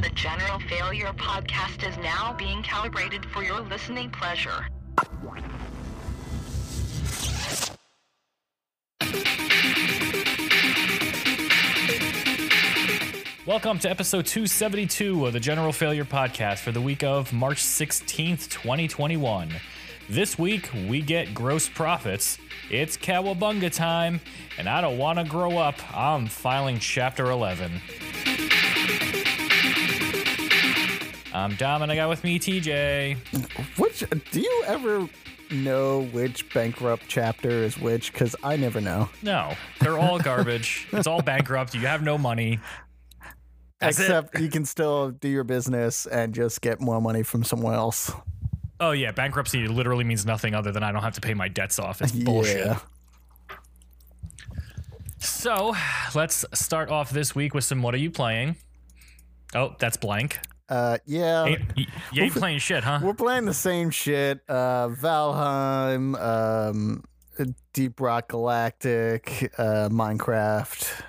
The General Failure Podcast is now being calibrated for your listening pleasure. Welcome to episode 272 of the General Failure Podcast for the week of March 16th, 2021. This week, we get gross profits. It's Cowabunga time, and I don't want to grow up. I'm filing Chapter 11. I'm Dom, and I got with me TJ. Do you ever know which bankrupt chapter is which? Because I never know. No, they're all garbage. It's all bankrupt. You have no money. Except you can still do your business and just get more money from somewhere else. Oh, yeah. Bankruptcy literally means nothing other than I don't have to pay my debts off. It's bullshit. Yeah. So let's start off this week with some What Are You Playing? Oh, that's blank. Yeah. You ain't playing shit, huh? We're playing the same shit. Valheim, Deep Rock Galactic, Minecraft.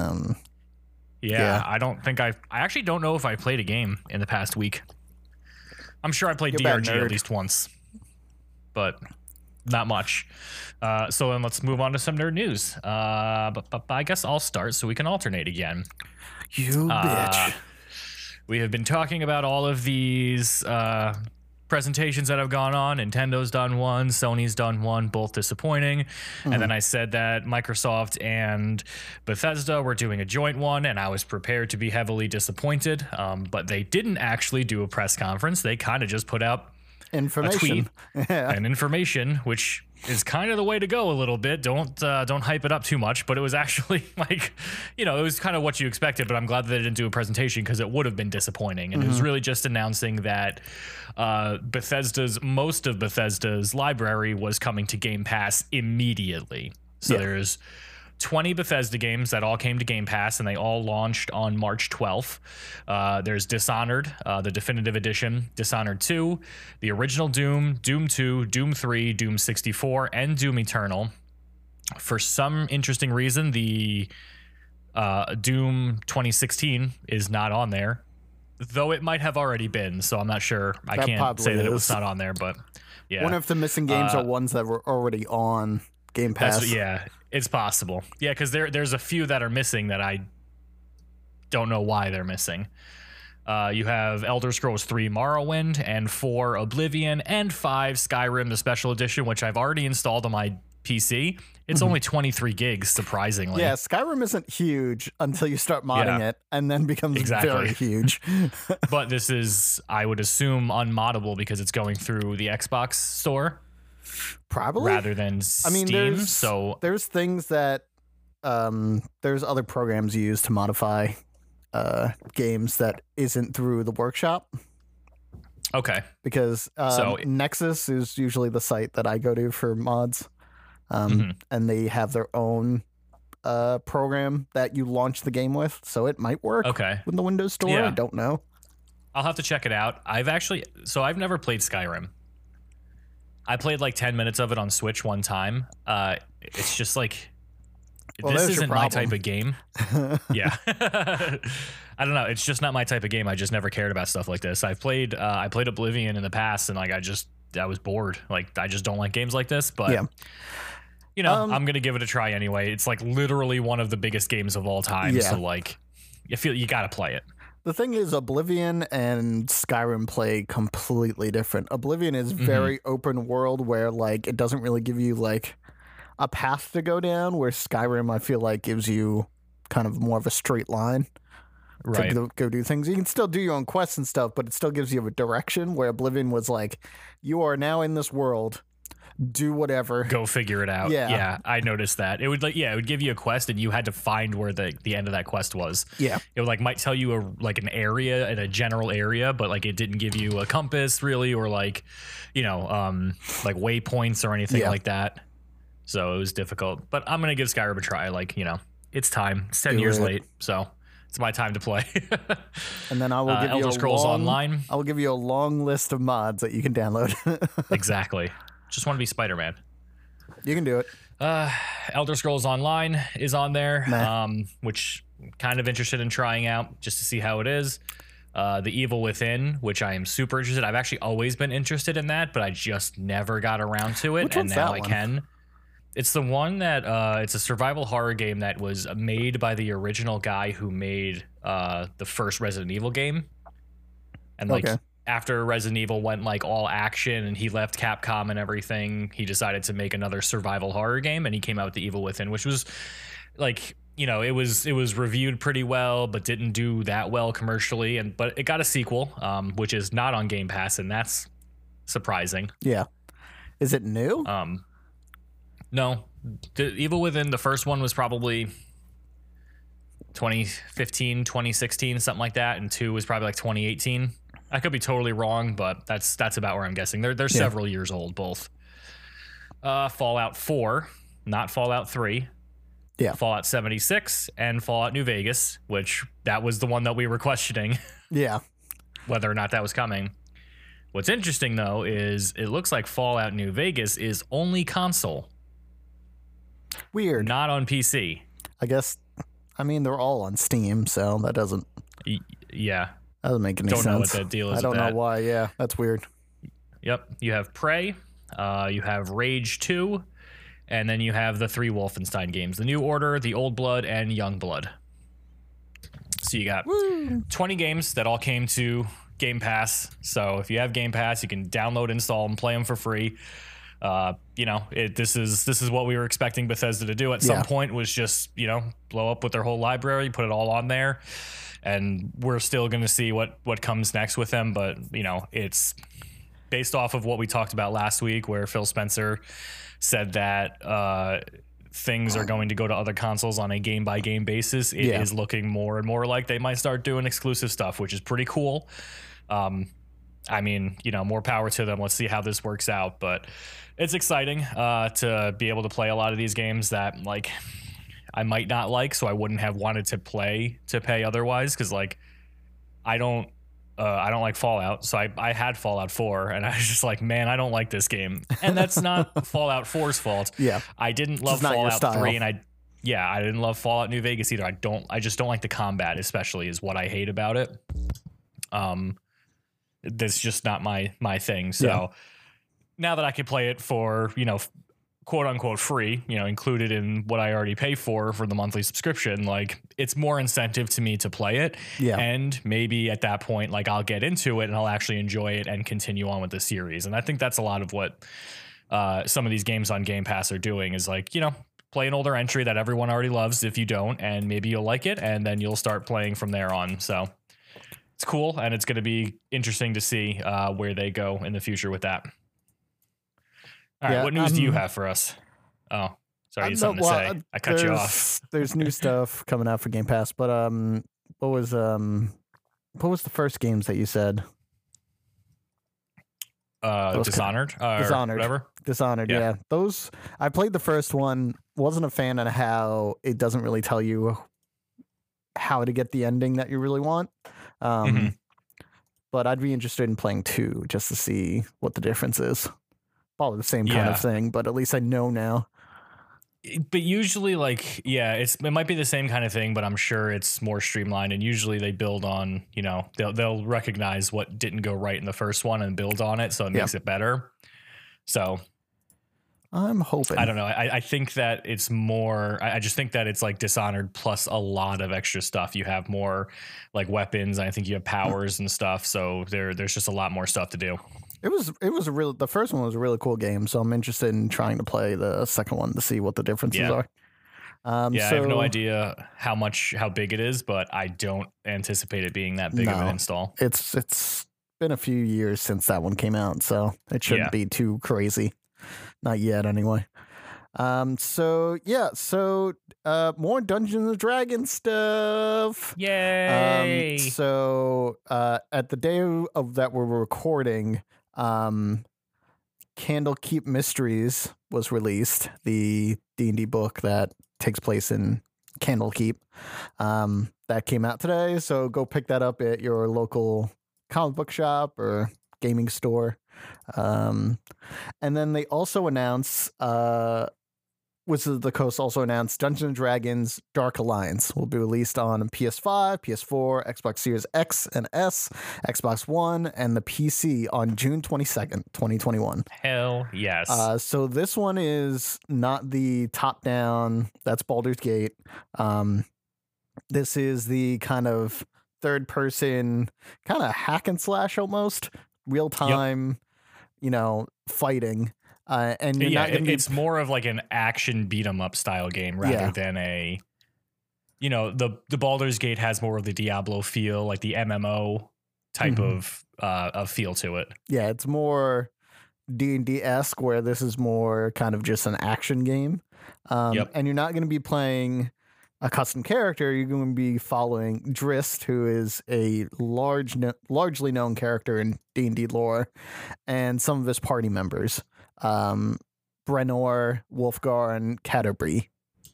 Yeah, I don't think I actually don't know if I played a game in the past week. I'm sure I played DRG at least once, but not much. So then let's move on to some nerd news. But I guess I'll start so we can alternate again. You bitch. We have been talking about all of these presentations that have gone on. Nintendo's done one, Sony's done one, both disappointing. Mm-hmm. And then I said that Microsoft and Bethesda were doing a joint one, and I was prepared to be heavily disappointed. But they didn't actually do a press conference. They kind of just put out information. A tweet and information, which is kind of the way to go a little bit. Don't hype it up too much, but it was actually like, it was kind of what you expected, but I'm glad that they didn't do a presentation because it would have been disappointing. And It was really just announcing that most of Bethesda's library was coming to Game Pass immediately. So there's 20 Bethesda games that all came to Game Pass, and they all launched on March 12th. There's Dishonored, the definitive edition, Dishonored 2, the original Doom, Doom 2, Doom 3, Doom 64, and Doom Eternal. For some interesting reason, the Doom 2016 is not on there, though it might have already been, so I'm not sure. I can't say that it was not on there, but yeah. One of the missing games are ones that were already on Game Pass. It's possible. Yeah, because there's a few that are missing that I don't know why they're missing. You have Elder Scrolls 3 Morrowind, and 4 Oblivion, and 5 Skyrim, the special edition, which I've already installed on my PC. It's only 23 gigs, surprisingly. Yeah, Skyrim isn't huge until you start modding it, and then becomes very huge. But this is, I would assume, unmoddable because it's going through the Xbox store. Probably rather than Steam. There's things that there's other programs you use to modify games that isn't through the workshop. Okay. Because Nexus is usually the site that I go to for mods, and they have their own program that you launch the game with, so it might work with the Windows Store. Yeah. I don't know. I'll have to check it out. I've never played Skyrim. I played like 10 minutes of it on Switch one time. It's just like, this isn't my type of game. Yeah. I don't know. It's just not my type of game. I just never cared about stuff like this. I played Oblivion in the past, and like I was bored. Like, I just don't like games like this. But I'm gonna give it a try anyway. It's like literally one of the biggest games of all time. Yeah. So like, you gotta play it. The thing is, Oblivion and Skyrim play completely different. Oblivion is very open world where like it doesn't really give you like a path to go down, where Skyrim I feel like gives you kind of more of a straight line to go do things. You can still do your own quests and stuff, but it still gives you a direction, where Oblivion was like, you are now in this world. Do whatever. Go figure it out. Yeah, I noticed that. It would it would give you a quest, and you had to find where the end of that quest was. Yeah. It would might tell you an area, in a general area, but like it didn't give you a compass really, or like waypoints or anything like that. So it was difficult. But I'm gonna give Skyrim a try. It's time. It's 10 years late, so it's my time to play. And then I will give Elder Scrolls Online. I will give you a long list of mods that you can download. Exactly. Just want to be Spider-Man. You can do it. Elder Scrolls Online is on there, which I'm kind of interested in trying out just to see how it is. The Evil Within, which I am super interested. I've actually always been interested in that, but I just never got around to it, Which and one's now that I one? can. It's the one that it's a survival horror game that was made by the original guy who made the first Resident Evil game. And like Okay. after Resident Evil went like all action and he left Capcom and everything, he decided to make another survival horror game, and he came out with the Evil Within, which was like, you know, it was reviewed pretty well, but didn't do that well commercially. But it got a sequel, which is not on Game Pass, and that's surprising. Yeah. Is it new? No, the Evil Within, the first one was probably 2015, 2016, something like that, and 2 was probably like 2018. I could be totally wrong, but that's about where I'm guessing. They're several years old, both. Fallout 4, not Fallout 3. Yeah. Fallout 76 and Fallout New Vegas, which that was the one that we were questioning Yeah. whether or not that was coming. What's interesting, though, is it looks like Fallout New Vegas is only console, Weird. not on PC. I guess. I mean, they're all on Steam, so that doesn't Yeah. make any Don't sense. know what that deal is I don't with know that. why. Yeah, that's weird. Yep. You have Prey, you have Rage 2, and then you have the 3 Wolfenstein games: The New Order, The Old Blood, and Young Blood. So you got 20 games that all came to Game Pass. So if you have Game Pass, you can download, install, and play them for free. You know, this is what we were expecting Bethesda to do at some point, was just, you know, blow up with their whole library, put it all on there, and we're still going to see what comes next with them. But, you know, it's based off of what we talked about last week, where Phil Spencer said that things are going to go to other consoles on a game by game basis. It is looking more and more like they might start doing exclusive stuff, which is pretty cool. I mean, you know, more power to them. Let's see how this works out, but it's exciting to be able to play a lot of these games that, like, I might not like, so I wouldn't have wanted to pay otherwise, because like I don't like Fallout, so I had Fallout 4, and I was just like, man, I don't like this game. And that's not Fallout 4's fault. Yeah. I didn't love Fallout 3, and I didn't love Fallout New Vegas either. I just don't like the combat, especially, is what I hate about it. That's just not my thing. So now that I can play it for, you know, quote unquote free, you know, included in what I already pay for the monthly subscription, like, it's more incentive to me to play it. Yeah. And maybe at that point, like, I'll get into it and I'll actually enjoy it and continue on with the series. And I think that's a lot of what some of these games on Game Pass are doing, is like, you know, play an older entry that everyone already loves if you don't, and maybe you'll like it, and then you'll start playing from there on. So it's cool, and it's going to be interesting to see where they go in the future with that. All right, what news do you have for us? Oh, sorry, you had something to say. I cut you off. There's new stuff coming out for Game Pass, but what was the first games that you said? Dishonored, Dishonored, whatever. Dishonored, yeah. Those, I played the first one. Wasn't a fan of how it doesn't really tell you how to get the ending that you really want. But I'd be interested in playing 2 just to see what the difference is. Probably the same kind of thing, but at least I know now. But usually, like, it might be the same kind of thing, but I'm sure it's more streamlined. And usually they build on, you know, they'll recognize what didn't go right in the first one and build on it, so it makes it better. So I'm hoping. I don't know. I think that it's more. I just think that it's like Dishonored plus a lot of extra stuff. You have more like weapons. I think you have powers and stuff. So there's just a lot more stuff to do. It was the first one was a really cool game, so I'm interested in trying to play the second one to see what the differences are. I have no idea how big it is, but I don't anticipate it being that big of an install. It's been a few years since that one came out, so it shouldn't be too crazy. Not yet, anyway. So more Dungeons and Dragons stuff. Yay! So at the day of that we're recording, Candlekeep Mysteries was released, the D&D book that takes place in Candlekeep. That came out today, so go pick that up at your local comic book shop or gaming store. And then they also announced Wizards of the Coast also announced Dungeons & Dragons Dark Alliance will be released on PS5, PS4, Xbox Series X and S, Xbox One, and the PC on June 22nd, 2021. Hell yes. So this one is not the top-down, that's Baldur's Gate. This is the kind of third-person, kind of hack and slash almost, real-time, fighting. And you're not gonna it's more of like an action beat 'em up style game rather than a, the Baldur's Gate has more of the Diablo feel, like the MMO type of feel to it. Yeah, it's more D&D-esque, where this is more kind of just an action game. And you're not going to be playing a custom character. You're going to be following Drist, who is a largely known character in D&D lore, and some of his party members. Brenor, Wolfgar, and Katie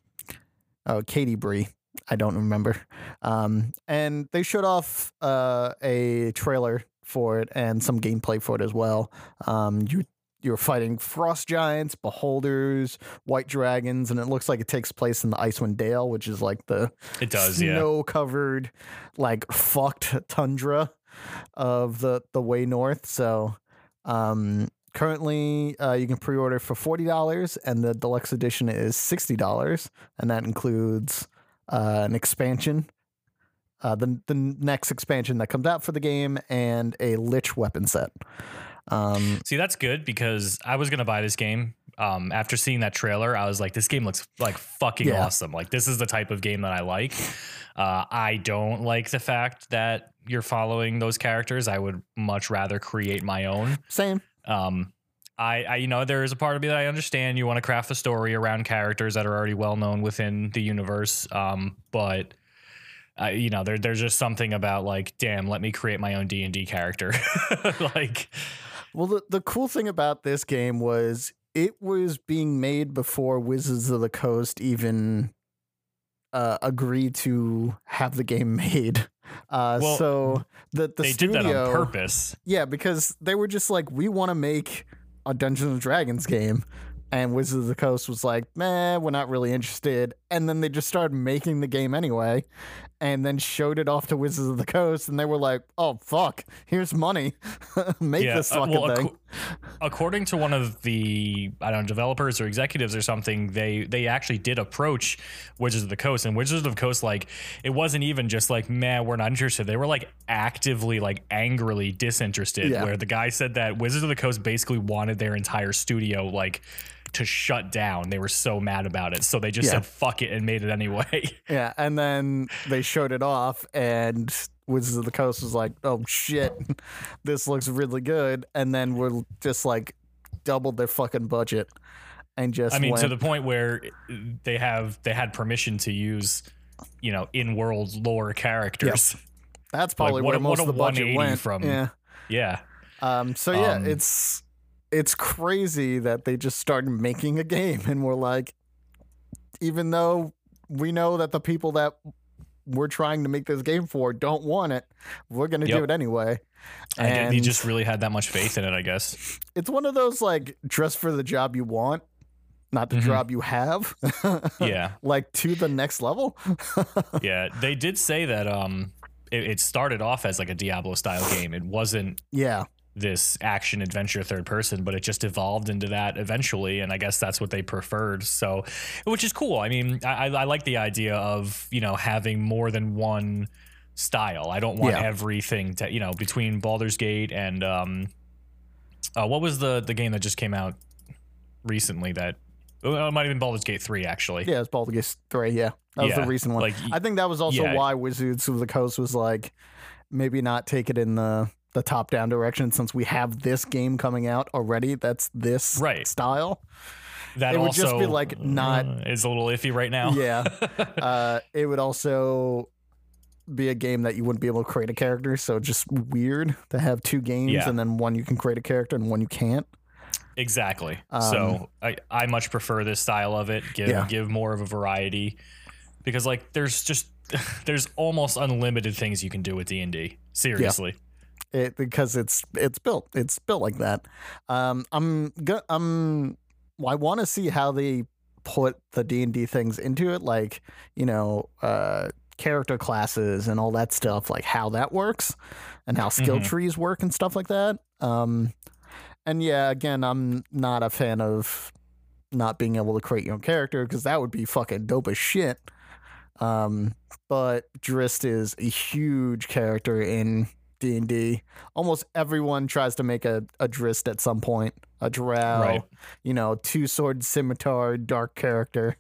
Bree. I don't remember. And they showed off a trailer for it and some gameplay for it as well. You're fighting frost giants, beholders, white dragons, and it looks like it takes place in the Icewind Dale, which is like the snow-covered, like fucked tundra of the way north. So, currently, you can pre-order for $40, and the deluxe edition is $60, and that includes an expansion, the next expansion that comes out for the game, and a Lich weapon set. See, that's good, because I was gonna buy this game. After seeing that trailer, I was like, this game looks like fucking awesome. Like, this is the type of game that I like. I don't like the fact that you're following those characters. I would much rather create my own. Same. There is a part of me that I understand you want to craft a story around characters that are already well known within the universe. But there's just something about like, damn, let me create my own D&D character. Well, the cool thing about this game was it was being made before Wizards of the Coast even agreed to have the game made. So the they studio did that on purpose. Yeah, because they were just like, we want to make a Dungeons and Dragons game, and Wizards of the Coast was like, meh, we're not really interested. And then they just started making the game anyway, and then showed it off to Wizards of the Coast, and they were like, oh fuck, here's money. Make this fucking thing. According to one of the developers or executives or something, they actually did approach Wizards of the Coast, and Wizards of the Coast, like, it wasn't even just like, man, we're not interested. They were like actively, like, angrily disinterested, where the guy said that Wizards of the Coast basically wanted their entire studio like to shut down. They were so mad about it, so they just said fuck it and made it anyway. Yeah, and then they showed it off, and Wizards of the Coast was like, oh shit, this looks really good, and then we're just like doubled their fucking budget and just to the point where they had permission to use in-world lore characters. That's probably where most of the budget went from. It's crazy that they just started making a game, and we're like, even though we know that the people that we're trying to make this game for don't want it, we're going to do it anyway. And you just really had that much faith in it, I guess. It's one of those, like, dress for the job you want, not the job you have. Like, to the next level. Yeah, they did say that it started off as like a Diablo style game. It wasn't this action adventure third person, but it just evolved into that eventually, and I guess that's what they preferred, so, which is cool. I mean, I like the idea of having more than one style. I don't want everything to between Baldur's Gate and what was the game that just came out recently that it might have been Baldur's Gate 3 actually. It's Baldur's Gate 3. That was the recent one. Like, I think that was also why Wizards of the Coast was like, maybe not take it in the top-down direction, since we have this game coming out already that's this style. That it would also just be like not is a little iffy right now. It would also be a game that you wouldn't be able to create a character, so just weird to have two games and then one you can create a character and one you can't. Exactly. So I much prefer this style of it. Give more of a variety, because like there's almost unlimited things you can do with D&D. Seriously. Because it's built like that. I want to see how they put the D&D things into it, like, you know, character classes and all that stuff, like how that works and how skill trees work and stuff like that. And yeah, again, I'm not a fan of not being able to create your own character because that would be fucking dope as shit. But Drizzt is a huge character in D&D. Almost everyone tries to make a Drizzt at some point. A drow, Right. you know, two-sword scimitar, dark character.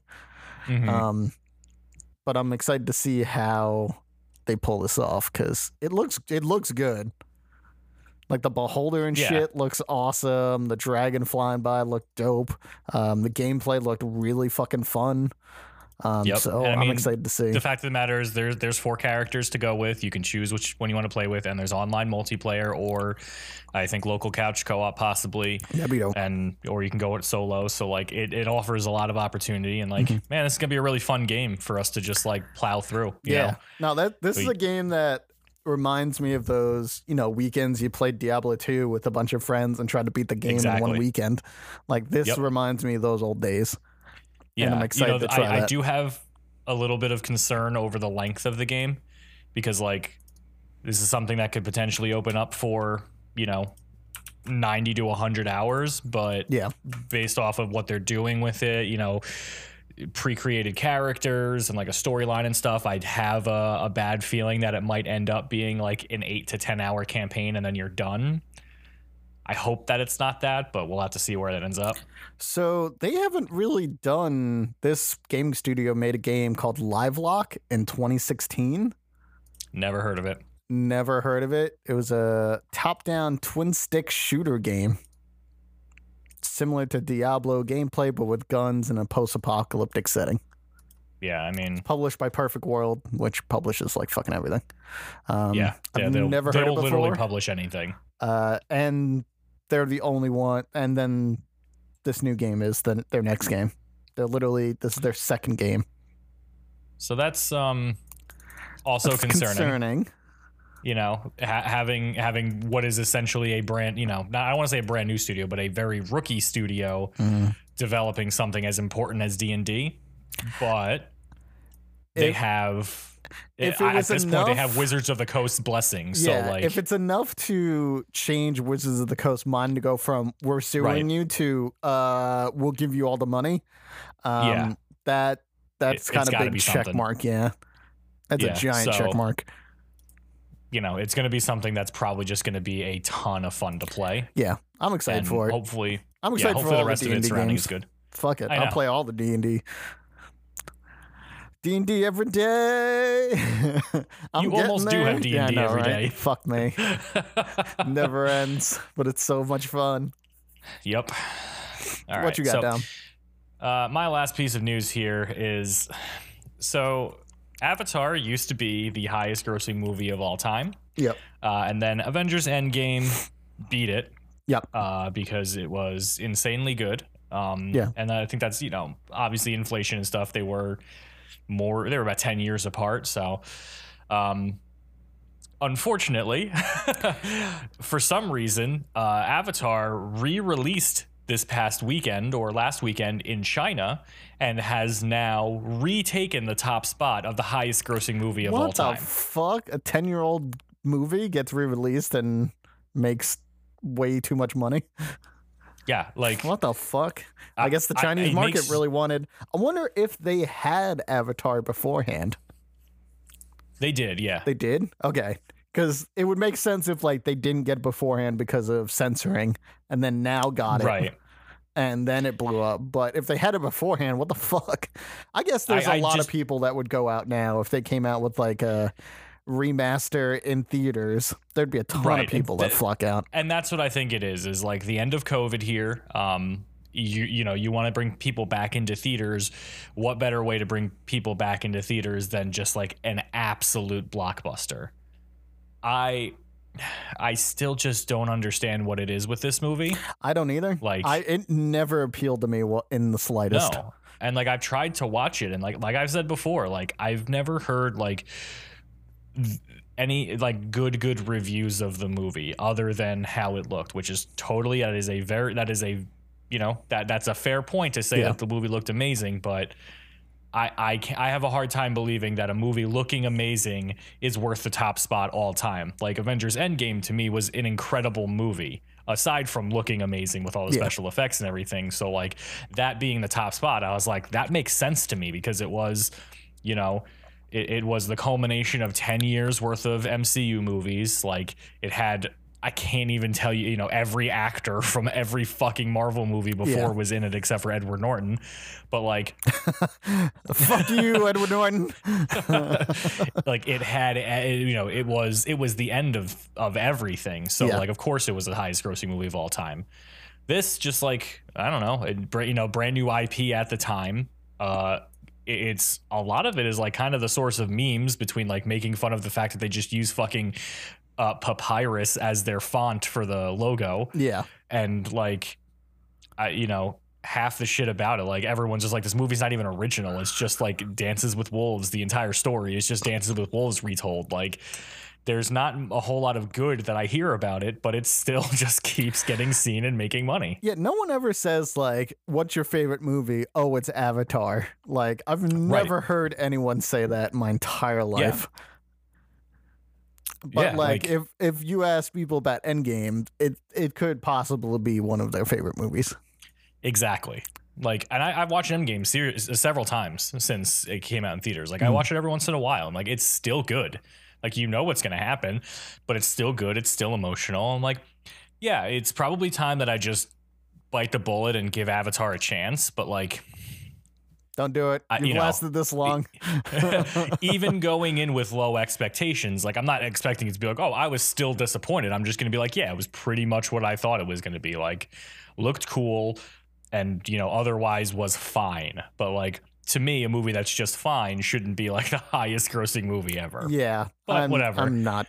But I'm excited to see how they pull this off because it looks good. Like the beholder and shit looks awesome. The dragon flying by looked dope. The gameplay looked really fucking fun. So And I'm excited to see. The fact of the matter is there's 4 characters to go with. You can choose which one you want to play with, and there's online multiplayer or I think local couch co-op possibly. Yeah, be dope. Or you can go it solo. So like it offers a lot of opportunity, and like man, this is gonna be a really fun game for us to just like plow through. You know? Now this is a game that reminds me of those, you know, weekends you played Diablo 2 with a bunch of friends and tried to beat the game in one weekend. Like this reminds me of those old days. Yeah, and I'm excited to try that. I do have a little bit of concern over the length of the game because, like, this is something that could potentially open up for, you know, 90 to 100 hours. But based off of what they're doing with it, you know, pre-created characters and like a storyline and stuff, I'd have a bad feeling that it might end up being like an 8 to 10 hour campaign and then you're done. I hope that it's not that, but we'll have to see where that ends up. So they haven't really done this. Gaming studio made a game called Livelock in 2016. Never heard of it. Never heard of it. It was a top-down twin-stick shooter game. Similar to Diablo gameplay, but with guns in a post-apocalyptic setting. Yeah, I mean... Published by Perfect World, which publishes like fucking everything. I've never heard of it before. They'll literally publish anything. And they're the only one. And then this new game is their next game. This is their second game. So that's also concerning. You know, having what is essentially a brand, you know, I don't want to say a brand new studio, but a very rookie studio developing something as important as D&D. But they have... If at this point, they have Wizards of the Coast blessings. Yeah, so like, if it's enough to change Wizards of the Coast mind to go from we're suing you to we'll give you all the money, that's kind of big check mark. Yeah, that's a giant check mark. You know, it's going to be something that's probably just going to be a ton of fun to play. Yeah, I'm excited for it. Hopefully, I'm excited for all the rest the of it D&D surrounding games. is good. Fuck it, I'll play all the D&D. D&D every day. You almost do have D&D every day. Fuck me. Never ends, but it's so much fun. Yep. All right. What you got down? My last piece of news here is, so Avatar used to be the highest grossing movie of all time. Yep. And then Avengers Endgame beat it. Yep. Because it was insanely good. And I think that's, you know, obviously inflation and stuff. They were about 10 years apart. So, unfortunately, for some reason, Avatar re-released this past weekend or last weekend in China and has now retaken the top spot of the highest grossing movie of all time. What the fuck? A 10-year-old movie gets re-released and makes way too much money? Yeah, like... What the fuck? I guess the Chinese market really wanted... I wonder if they had Avatar beforehand. They did, yeah. They did? Okay. Because it would make sense if like they didn't get it beforehand because of censoring and then now got it. Right. And then it blew up. But if they had it beforehand, what the fuck? I guess there's a lot of people that would go out now if they came out with like a remaster in theaters. There'd be a ton of people that flock out. And that's what I think it is like the end of COVID here. You want to bring people back into theaters. What better way to bring people back into theaters than just like an absolute blockbuster? I still just don't understand what it is with this movie. I don't either. Like, it never appealed to me in the slightest. No. And like I've tried to watch it, and like I've said before, like I've never heard like any like good reviews of the movie other than how it looked, which is totally that is a that's a fair point to say that the movie looked amazing, but I have a hard time believing that a movie looking amazing is worth the top spot all time. Like Avengers Endgame to me was an incredible movie, aside from looking amazing with all the special effects and everything. So like that being the top spot, I was like, that makes sense to me because it was, it was the culmination of 10 years worth of MCU movies. Like it had, I can't even tell you, every actor from every fucking Marvel movie before was in it except for Edward Norton. But like, fuck you, Edward Norton. like it had, it was the end of everything. So like, of course, it was the highest grossing movie of all time. This just like, I don't know, brand new IP at the time. It's a lot of it is like kind of the source of memes between like making fun of the fact that they just use fucking papyrus as their font for the logo. Yeah. And like, half the shit about it, like everyone's just like, this movie's not even original. It's just like Dances with Wolves. The entire story is just Dances with Wolves retold. Like there's not a whole lot of good that I hear about it, but it still just keeps getting seen and making money. Yeah. No one ever says like, what's your favorite movie? Oh, it's Avatar. Like I've never heard anyone say that in my entire life. Yeah. But like if you ask people about Endgame, it could possibly be one of their favorite movies. Exactly. Like, and I've watched Endgame several times since it came out in theaters. Like I watch it every once in a while, and like it's still good. Like what's gonna happen, but it's still good. It's still emotional. I'm like, yeah, it's probably time that I just bite the bullet and give Avatar a chance. But like, don't do it. You've lasted this long. Even going in with low expectations, like I'm not expecting it to be like, oh, I was still disappointed. I'm just going to be like, yeah, it was pretty much what I thought it was going to be. Like, looked cool and, otherwise was fine. But like, to me, a movie that's just fine shouldn't be like the highest grossing movie ever. Yeah. But whatever. I'm not.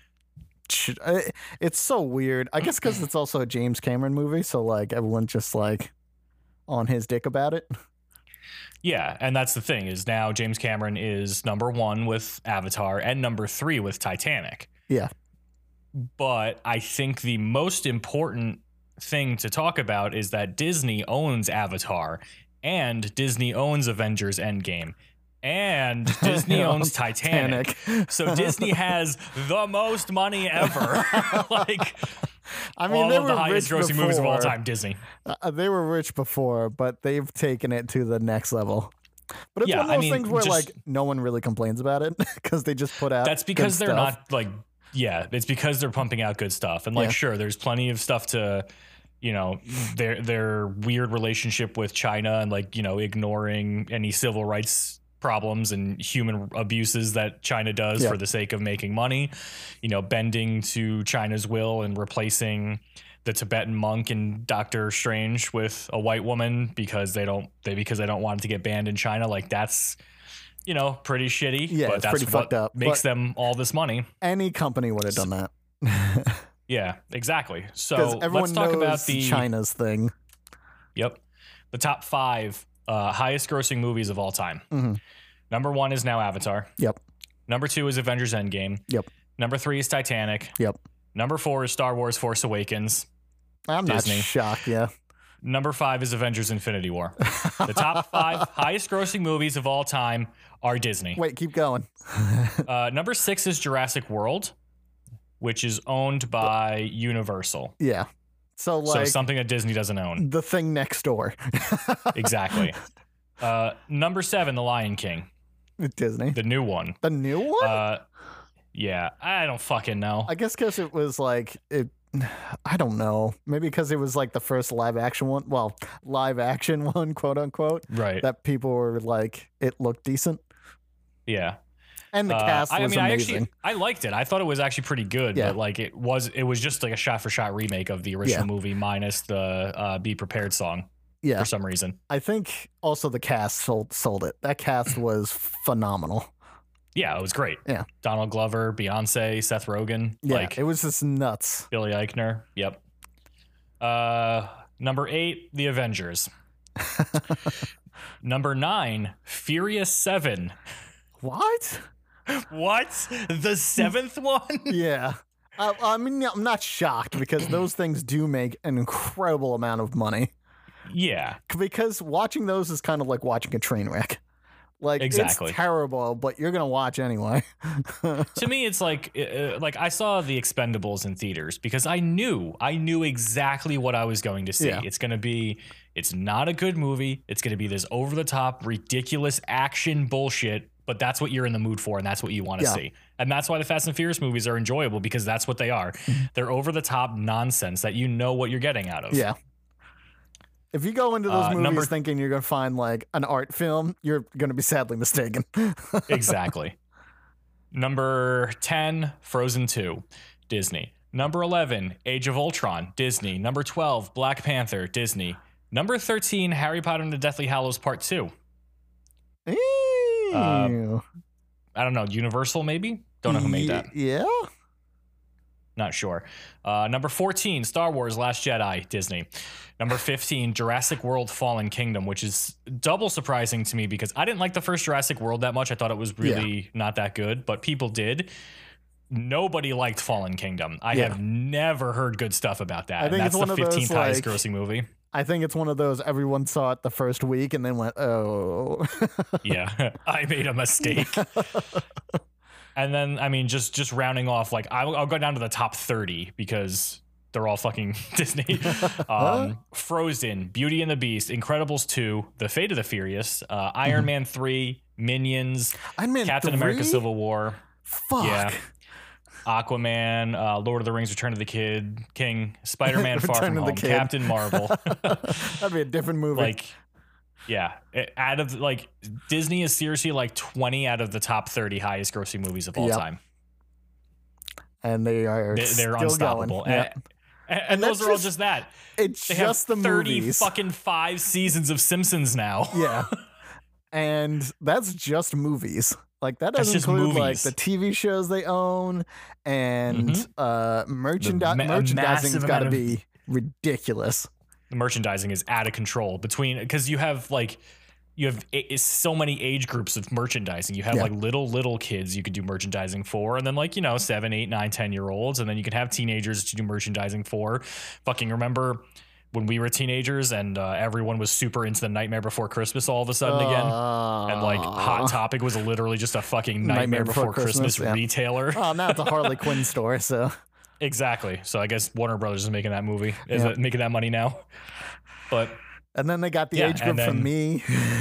It's so weird. I guess because it's also a James Cameron movie. So like everyone's just like on his dick about it. Yeah, and that's the thing is now James Cameron is number 1 with Avatar and number 3 with Titanic. Yeah. But I think the most important thing to talk about is that Disney owns Avatar and Disney owns Avengers Endgame and Disney owns Titanic. So Disney has the most money ever. Like, I mean, they were the highest grossing movies of all time, Disney. They were rich before, but they've taken it to the next level. But it's one of those things where like no one really complains about it because they just put out. That's because they're not like, it's because they're pumping out good stuff. And like, sure, there's plenty of stuff to, their weird relationship with China and like, ignoring any civil rights problems and human abuses that China does for the sake of making money, bending to China's will and replacing the Tibetan monk in Doctor Strange with a white woman because they don't want it to get banned in China. Like that's, pretty shitty. Yeah, but it's that's pretty fucked up. Makes them all this money. Any company would have done that. Yeah, exactly. So let's talk about China's thing. Yep. The top 5 highest grossing movies of all time. Mm-hmm. Number 1 is now Avatar. Yep. Number 2 is Avengers Endgame. Yep. Number 3 is Titanic. Yep. Number 4 is Star Wars Force Awakens. I'm Disney. Not shocked, yeah. Number 5 is Avengers Infinity War. The top 5 highest grossing movies of all time are Disney. Wait, keep going. Number 6 is Jurassic World, which is owned by Universal. Yeah. So something that Disney doesn't own. The thing next door. Exactly. Number 7, The Lion King. Disney. The new one. The new one? Yeah, I don't fucking know. I guess because it was like I don't know. Maybe because it was like the first live action one. Well, live action one, quote unquote. Right. That people were like, it looked decent. Yeah. And the cast was amazing. I liked it. I thought it was actually pretty good. Yeah. But like it was just like a shot for shot remake of the original movie minus the Be Prepared song. Yeah. For some reason. I think also the cast sold it. That cast was phenomenal. Yeah, it was great. Yeah. Donald Glover, Beyonce, Seth Rogen. Yeah, like, it was just nuts. Billy Eichner. Yep. Number 8, The Avengers. Number 9, Furious 7. What? What? The 7th one? Yeah. I mean, I'm not shocked because those things do make an incredible amount of money. Yeah, because watching those is kind of like watching a train wreck. Like, exactly. It's terrible, but you're gonna watch anyway. To me, it's like I saw The Expendables in theaters because I knew exactly what I was going to see. Yeah. It's not a good movie. It's going to be this over the top, ridiculous action bullshit, but that's what you're in the mood for, and that's what you want to see. And that's why the Fast and Furious movies are enjoyable, because that's what they are. They're over the top nonsense that you know what you're getting out of. Yeah. If you go into those movies thinking you're going to find like an art film, you're going to be sadly mistaken. Exactly. Number 10, Frozen 2, Disney. Number 11, Age of Ultron, Disney. Number 12, Black Panther, Disney. Number 13, Harry Potter and the Deathly Hallows Part 2. I don't know, Universal maybe? Don't know who made that. Yeah? Not sure. Number 14, Star Wars Last Jedi, Disney. Number 15, Jurassic World Fallen Kingdom, which is double surprising to me because I didn't like the first Jurassic World that much. I thought it was really not that good, but people did. Nobody liked Fallen Kingdom. I have never heard good stuff about that. I think that's it's one the of those, 15th highest grossing movie. I think it's one of those everyone saw it the first week and then went, oh. Yeah, I made a mistake. And then, I mean, just rounding off, like, I'll go down to the top 30 because they're all fucking Disney. Frozen, Beauty and the Beast, Incredibles 2, The Fate of the Furious, Iron Man 3, Minions, Captain America Civil War. Fuck. Yeah. Aquaman, Lord of the Rings, Return of the King, Spider-Man Far From Home, Captain Marvel. That'd be a different movie. Like, yeah, out of like Disney is seriously like 20 out of the top 30 highest grossing movies of all time. And they're unstoppable. And those are all just that. It's they just have the 30 movies. fucking 5 seasons of Simpsons now. Yeah. And that's just movies. Like that doesn't include like the TV shows they own and merchandising's got to be ridiculous. The merchandising is out of control because you have so many age groups of merchandising. You have like little kids you could do merchandising for, and then 7, 8, 9, 10-year-olds, and then you can have teenagers to do merchandising for. Fucking remember when we were teenagers and everyone was super into the Nightmare Before Christmas all of a sudden again, and like Hot Topic was literally just a fucking Nightmare Before Christmas retailer. Oh, now it's a Harley Quinn store, so. Exactly. So I guess Warner Brothers is making that movie. Is it making that money now? But and then they got the age group from me.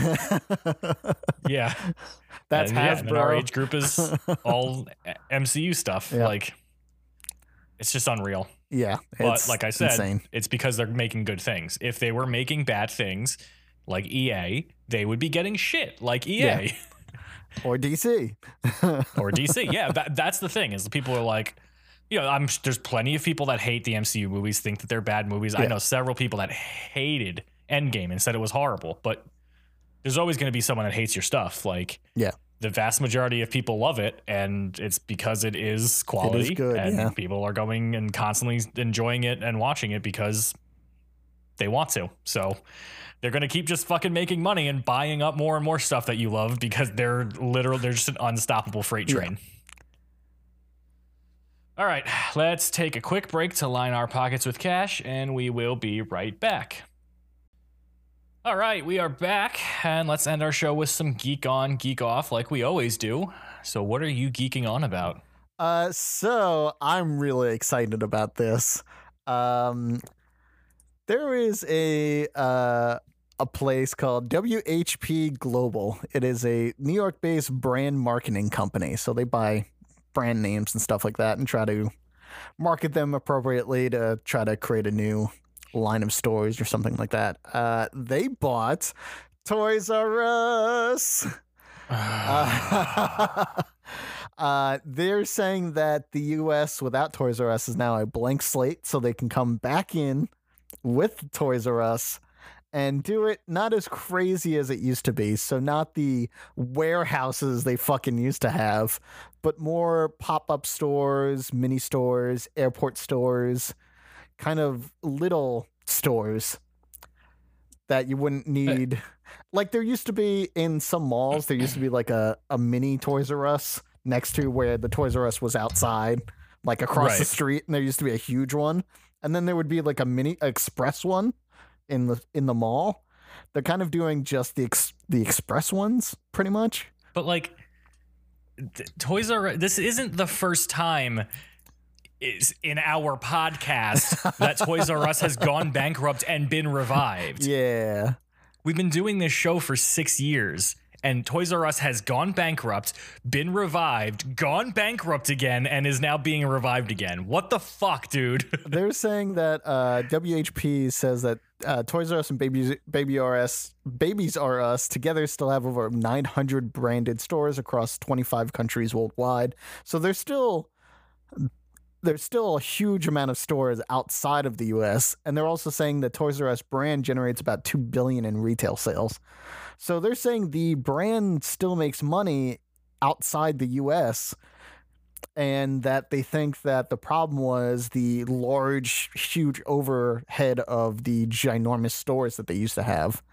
Yeah. That's Hasbro. And our age group is all MCU stuff. Yeah. Like, it's just unreal. Yeah. But like I said, insane. It's because they're making good things. If they were making bad things like EA, they would be getting shit like EA. Yeah. Or DC. Or DC. Yeah, that's the thing is the people are like, there's plenty of people that hate the MCU movies, think that they're bad movies. I know several people that hated Endgame and said it was horrible, but there's always going to be someone that hates your stuff. Like, the vast majority of people love it, and it's because it is quality. It is good, and people are going and constantly enjoying it and watching it because they want to. So they're going to keep just fucking making money and buying up more and more stuff that you love because they're just an unstoppable freight train. Yeah. All right, let's take a quick break to line our pockets with cash, and we will be right back. All right, we are back, and let's end our show with some Geek On, Geek Off like we always do. So what are you geeking on about? So I'm really excited about this. There is a place called WHP Global. It is a New York-based brand marketing company, so they buy brand names and stuff like that and try to market them appropriately to try to create a new line of stores or something like that. They bought Toys R Us. They're saying that the US without Toys R Us is now a blank slate, so they can come back in with Toys R Us and do it not as crazy as it used to be. So not the warehouses they fucking used to have, but more pop-up stores, mini stores, airport stores, kind of little stores that you wouldn't need. Like there used to be in some malls, there used to be like a mini Toys R Us next to where the Toys R Us was outside, like across the street, and there used to be a huge one. And then there would be like a mini express one in the mall. They're kind of doing just the express ones, pretty much. But like, Toys R Us, this isn't the first time is in our podcast that Toys R Us has gone bankrupt and been revived. Yeah. We've been doing this show for 6 years, and Toys R Us has gone bankrupt, been revived, gone bankrupt again, and is now being revived again. What the fuck, dude? They're saying that WHP says that Toys R Us and Babies R Us together still have over 900 branded stores across 25 countries worldwide. So there's still a huge amount of stores outside of the US, and they're also saying the Toys R Us brand generates about $2 billion in retail sales. So they're saying the brand still makes money outside the US, and that they think that the problem was the large, huge overhead of the ginormous stores that they used to have.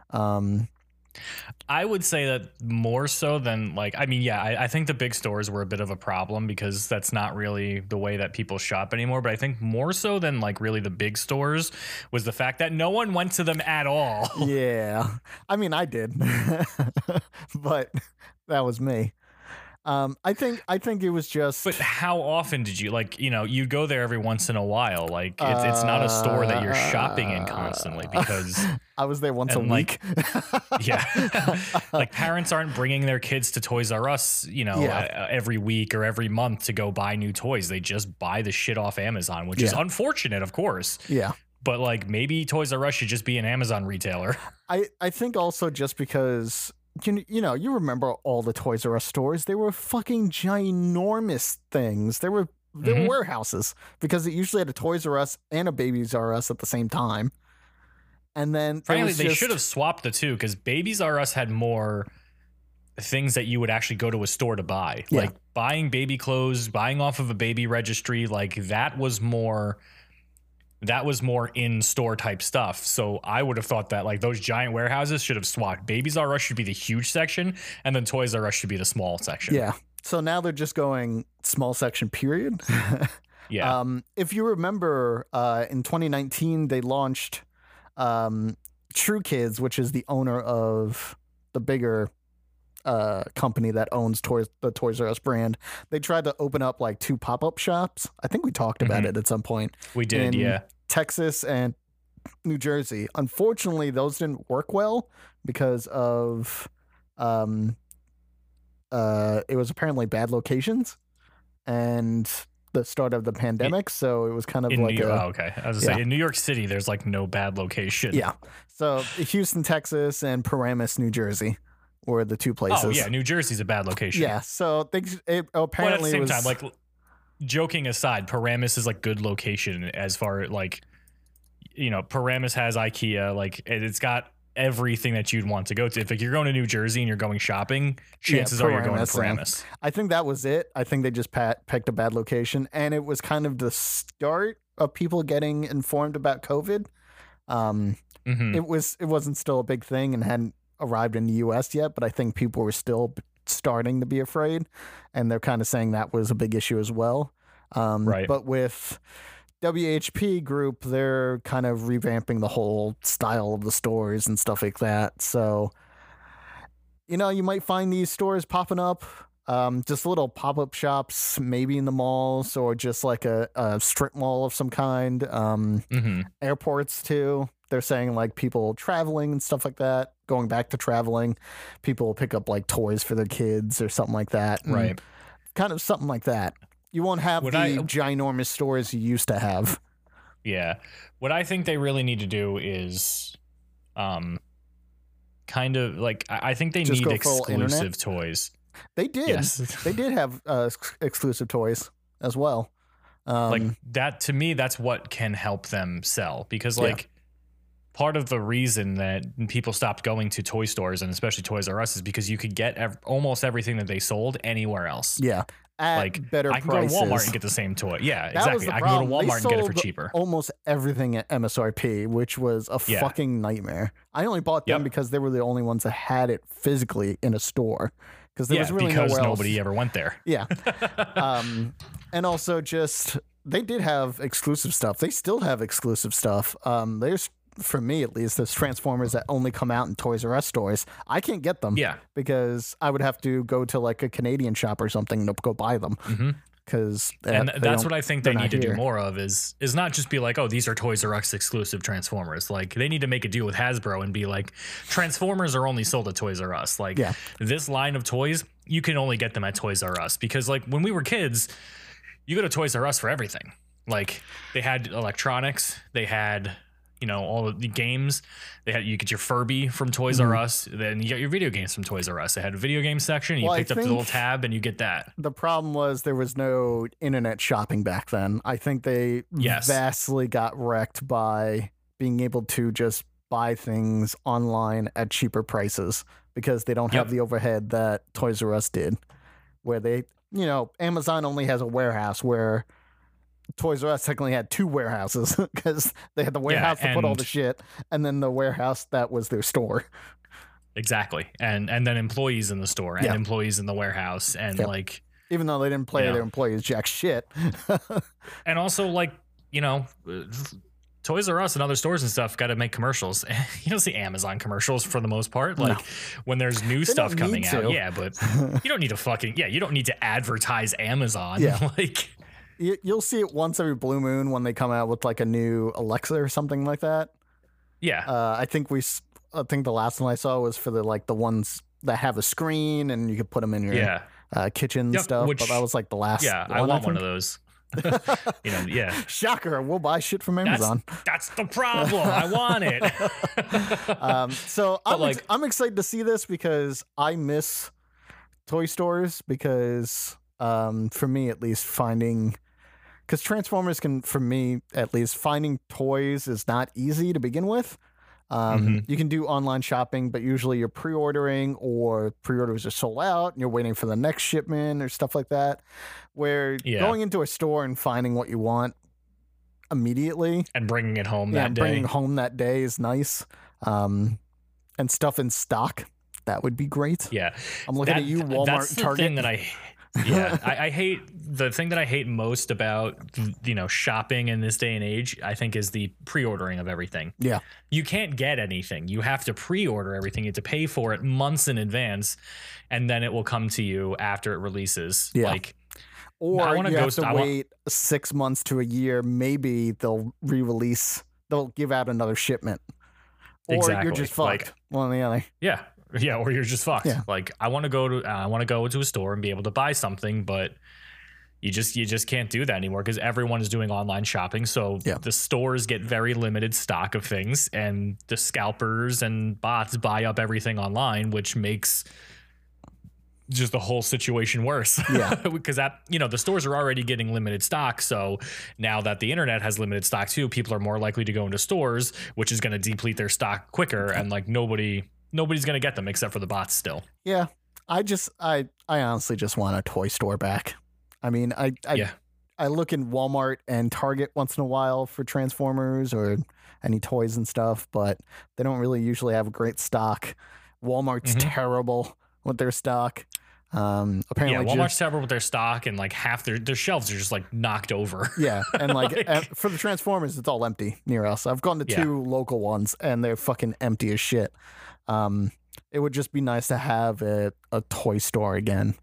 I would say that more so than like, I mean, yeah, I think the big stores were a bit of a problem because that's not really the way that people shop anymore. But I think more so than like really the big stores was the fact that no one went to them at all. Yeah. I mean, I did, but that was me. I think it was just. But how often did you you go there every once in a while? Like it's not a store that you're shopping in constantly because I was there once a week. Yeah, like parents aren't bringing their kids to Toys R Us, every week or every month to go buy new toys. They just buy the shit off Amazon, which is unfortunate, of course. Yeah. But like maybe Toys R Us should just be an Amazon retailer. I think also just because. You remember all the Toys R Us stores? They were fucking ginormous things. They were warehouses because it usually had a Toys R Us and a Babies R Us at the same time. And then frankly, they should have swapped the two because Babies R Us had more things that you would actually go to a store to buy, like buying baby clothes, buying off of a baby registry. Like that was more in-store type stuff. So I would have thought that like those giant warehouses should have swapped. Babies R Us should be the huge section, and then Toys R Us should be the small section. Yeah. So now they're just going small section, period. Yeah. If you remember, in 2019, they launched True Kids, which is the owner of the bigger company that owns the Toys R Us brand. They tried to open up like 2 pop-up shops. I think we talked about it at some point. We did, yeah. Texas and New Jersey. Unfortunately, those didn't work well because of it was apparently bad locations and the start of the pandemic. So it was kind of like okay. I was gonna say in New York City, there's like no bad location. Yeah. So Houston, Texas, and Paramus, New Jersey were the 2 places. Oh yeah, New Jersey's a bad location. Yeah. So it apparently but at the same time, like joking aside, Paramus is like good location as far like Paramus has IKEA, like it's got everything that you'd want to go to. If like, you're going to New Jersey and you're going shopping, chances are you're going to Paramus. I think that was it. I think they just picked a bad location, and it was kind of the start of people getting informed about COVID. It wasn't still a big thing and hadn't arrived in the US yet, but I think people were still starting to be afraid, and they're kind of saying that was a big issue as well. Right. But with WHP Group, they're kind of revamping the whole style of the stores and stuff like that. So, you might find these stores popping up, just little pop-up shops, maybe in the malls or just like a strip mall of some kind. Airports too. They're saying like people traveling and stuff like that, going back to traveling, people will pick up like toys for their kids or something like that. Right. Kind of something like that. You won't have ginormous stores you used to have. Yeah. What I think they really need to do is kind of like, I think they need exclusive toys. They did. Yes. They did have exclusive toys as well. Like that, to me, that's what can help them sell, because like part of the reason that people stopped going to toy stores, and especially Toys R Us, is because you could get almost everything that they sold anywhere else. Yeah. At like better prices. I can go to Walmart and get the same toy. Yeah, exactly. I can go to Walmart and get it for cheaper. Almost everything at MSRP, which was a fucking nightmare. I only bought them because they were the only ones that had it physically in a store. Because there was really nowhere else. Nobody ever went there. Yeah. And also just, they did have exclusive stuff. They still have exclusive stuff. for me at least, there's Transformers that only come out in Toys R Us stores. I can't get them. Yeah. Because I would have to go to like a Canadian shop or something to go buy them. Because that's what I think they need to do more of is not just be like, oh, these are Toys R Us exclusive Transformers. Like they need to make a deal with Hasbro and be like, Transformers are only sold at Toys R Us. Like this line of toys, you can only get them at Toys R Us, because like when we were kids, you go to Toys R Us for everything. Like they had electronics, they had, you know, all of the games. You get your Furby from Toys R Us. Then you get your video games from Toys R Us. They had a video game section. And you picked up the little tab and you get that. The problem was there was no internet shopping back then. I think they vastly got wrecked by being able to just buy things online at cheaper prices because they don't have the overhead that Toys R Us did, where they, you know, Amazon only has a warehouse where Toys R Us technically had two warehouses because they had the warehouse to put all the shit and then the warehouse that was their store. Exactly. And then employees in the store and employees in the warehouse. And like, even though they didn't play their employees jack shit. And also like, you know, Toys R Us and other stores and stuff got to make commercials. You don't see Amazon commercials for the most part. Like when there's new stuff coming out. Yeah, but you don't need to you don't need to advertise Amazon. Yeah. Like you'll see it once every blue moon when they come out with like a new Alexa or something like that. Yeah. I think the last one I saw was for the ones that have a screen and you could put them in your kitchen stuff. But that was like the last. Yeah, I want one of those. You know, Shocker, we'll buy shit from Amazon. That's the problem. I want it. So I'm excited to see this because I miss toy stores because for me at least because Transformers for me at least, finding toys is not easy to begin with. You can do online shopping, but usually you're pre-ordering or pre-orders are sold out and you're waiting for the next shipment or stuff like that. Where going into a store and finding what you want immediately and bringing it home that day. Bringing home that day is nice. And stuff in stock, that would be great. Yeah. I'm looking at you, Walmart, that's the Target. Thing that I hate. The thing that I hate most about, you know, shopping in this day and age, I think, is the pre-ordering of everything. Yeah. You can't get anything. You have to pre-order everything. You have to pay for it months in advance, and then it will come to you after it releases. Yeah. Like, or you have to wait 6 months to a year. Maybe they'll re-release. They'll give out another shipment. Or you're just fucked. Like, one or the other. Yeah. Yeah, or you're just fucked. Yeah. Like I want to go to a store and be able to buy something, but you just can't do that anymore because everyone is doing online shopping. So the stores get very limited stock of things, and the scalpers and bots buy up everything online, which makes just the whole situation worse. Yeah, because the stores are already getting limited stock. So now that the internet has limited stock too, people are more likely to go into stores, which is going to deplete their stock quicker, and like nobody's going to get them except for the bots still. Yeah. I honestly just want a toy store back. I mean, I look in Walmart and Target once in a while for Transformers or any toys and stuff, but they don't really usually have great stock. Walmart's terrible with their stock. Apparently, Walmart's terrible with their stock, and like half their shelves are just like knocked over. Yeah, and like for the Transformers, it's all empty near us. I've gone to two local ones, and they're fucking empty as shit. It would just be nice to have a toy store again.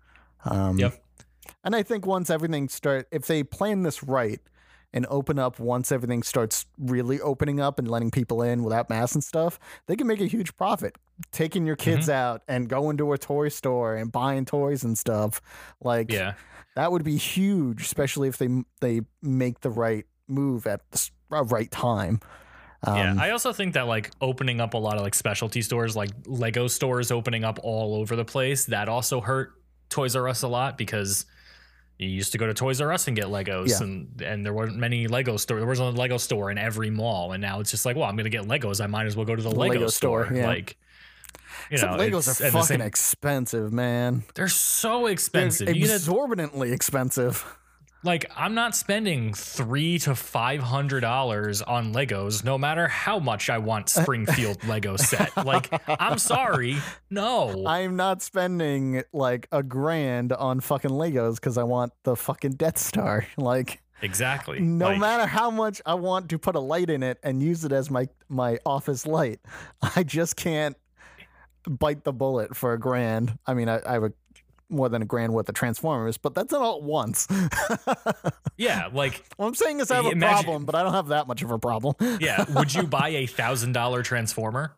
And I think once everything if they plan this right and open up once everything starts really opening up and letting people in without masks and stuff, they can make a huge profit. Taking your kids out and going to a toy store and buying toys and stuff, like that would be huge, especially if they make the right move at the right time. I also think that like opening up a lot of like specialty stores, like Lego stores opening up all over the place, that also hurt Toys R Us a lot, because you used to go to Toys R Us and get Legos, and there weren't many Lego stores. There wasn't a Lego store in every mall, and now it's just like, well, I'm going to get Legos. I might as well go to the Lego store. Yeah. Like, Legos are fucking expensive, man. They're so expensive. They're exorbitantly expensive. Like, I'm not spending $300 to $500 on Legos, no matter how much I want Springfield Lego set. Like, I'm sorry, no. I'm not spending like $1,000 on fucking Legos because I want the fucking Death Star. Like, Exactly. No Like, matter how much I want to put a light in it and use it as my office light, I just can't bite the bullet for $1,000. I mean, I have more than $1,000 worth of Transformers, but that's not all at once. yeah, like What I'm saying is I have a Imagine- problem, but I don't have that much of a problem. yeah. Would you buy a $1,000 Transformer?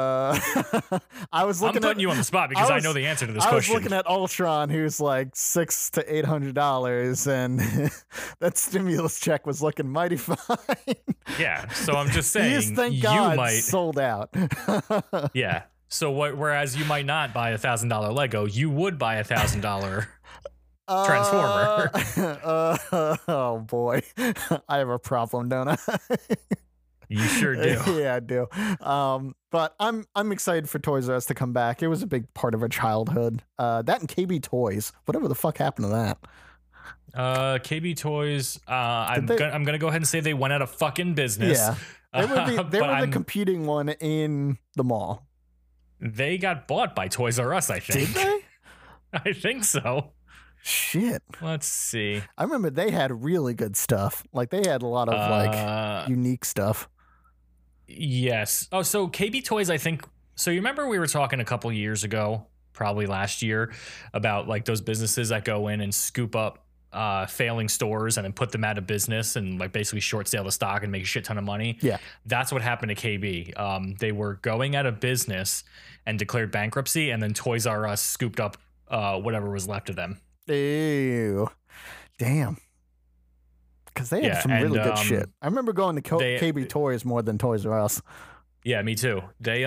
I was I'm looking putting at you on the spot because I was- know the answer to this I was question. looking at Ultron, who's like $600 to $800, and that stimulus check was looking mighty fine. Yeah, so I'm just saying These, thank you God, might. sold out. Yeah. So whereas you might not buy a $1,000 Lego, you would buy a $1,000 Transformer. Oh boy, I have a problem, don't I? You sure do. Yeah, I do. But I'm excited for Toys R Us to come back. It was a big part of our childhood. That and KB Toys. Whatever the fuck happened to that? KB Toys. I'm they- gonna go ahead and say they went out of fucking business. Yeah, they were the But competing one in the mall. they got bought by Toys R Us. I Did think. they? I think so. Shit. Let's see. I remember they had really good stuff. Like they had a lot of like unique stuff. Yes. Oh, so KB Toys, I think. So you remember we were talking a couple years ago, probably last year, about like those businesses that go in and scoop up failing stores and then put them out of business and like basically short sale the stock and make a shit ton of money. Yeah. That's what happened to KB. They were going out of business and declared bankruptcy, and then Toys R Us scooped up whatever was left of them. Ew. Damn. Because they had Yeah, some really and, good shit. I remember going to they- KB Toys more than Toys R Us. Yeah, me too. They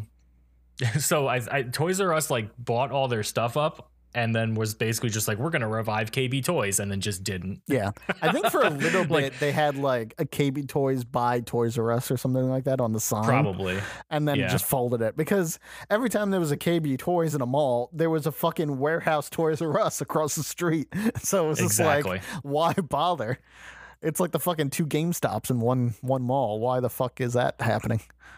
so I Toys R Us like bought all their stuff up and then was basically just like, we're gonna revive KB Toys, and then just didn't. Yeah. I think for a little Like- bit they had like a KB Toys by Toys R Us or something like that on the sign. Probably. And then Yeah. just folded it. Because every time there was a KB Toys in a mall, there was a fucking warehouse Toys R Us across the street. So it was just Exactly. like, why bother? It's like the fucking 2 GameStops in one mall. Why the fuck is that happening?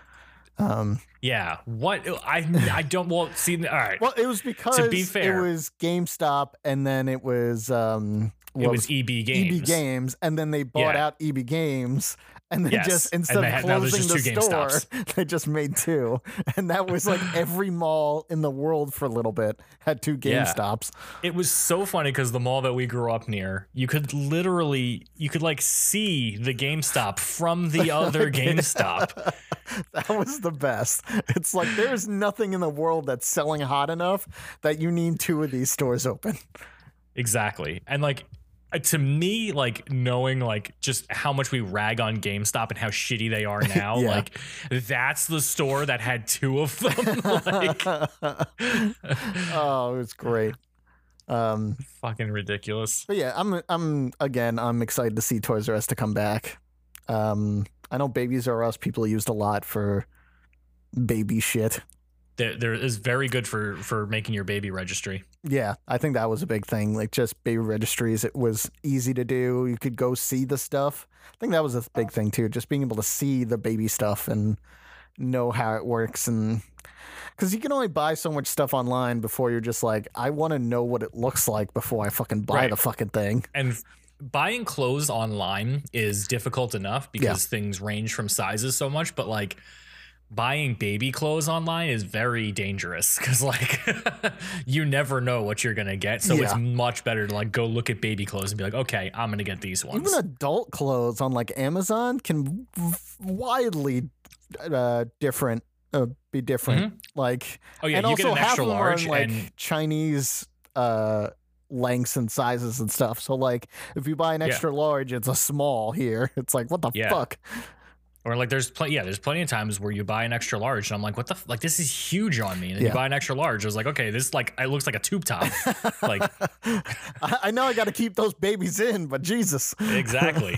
Yeah. What I don't well see all right. Well, it was because To be fair- it was GameStop, and then it was it was EB Games. EB Games, and then they bought Yeah. out EB Games, and then Yes, just and instead they of had- now there's closing the just 2 store, GameStops. they just made 2, and that was like every mall in the world for a little bit had 2 Yeah. GameStops. It was so funny because the mall that we grew up near, you could like see the GameStop from the other GameStop. That was the best. It's like there's nothing in the world that's selling hot enough that you need 2 of these stores open. Exactly. And like to me, like knowing like just how much we rag on GameStop and how shitty they are now, Yeah. like that's the store that had 2 of them. Like Oh, it was great. fucking ridiculous. But yeah, I'm excited to see Toys R Us to come back. I know Babies R Us people used a lot for baby shit. There is very good for making your baby registry. Yeah, I think that was a big thing. Like just baby registries, it was easy to do. You could go see the stuff. I think that was a big thing too, just being able to see the baby stuff and know how it works. And because you can only buy so much stuff online before you're just like, I want to know what it looks like before I fucking buy Right. the fucking thing. And buying clothes online is difficult enough because things range from sizes so much, but like buying baby clothes online is very dangerous because like you never know what you're gonna get. So it's Yeah. much better to like go look at baby clothes and be like, okay, I'm gonna get these ones. Even adult clothes on like Amazon can widely different. Be different. Like, Oh yeah, and you also get an half extra of them are large in, like and Chinese lengths and sizes and stuff. So like, if you buy an Yeah. extra large, it's a small here. It's like, what the Yeah. fuck? or like there's plenty of times where you buy an extra large and I'm like, what the like this is huge on me. And then Yeah. you buy an extra large. I was like, okay, this like it looks like a tube top. Like I know I got to keep those babies in, but Jesus. exactly.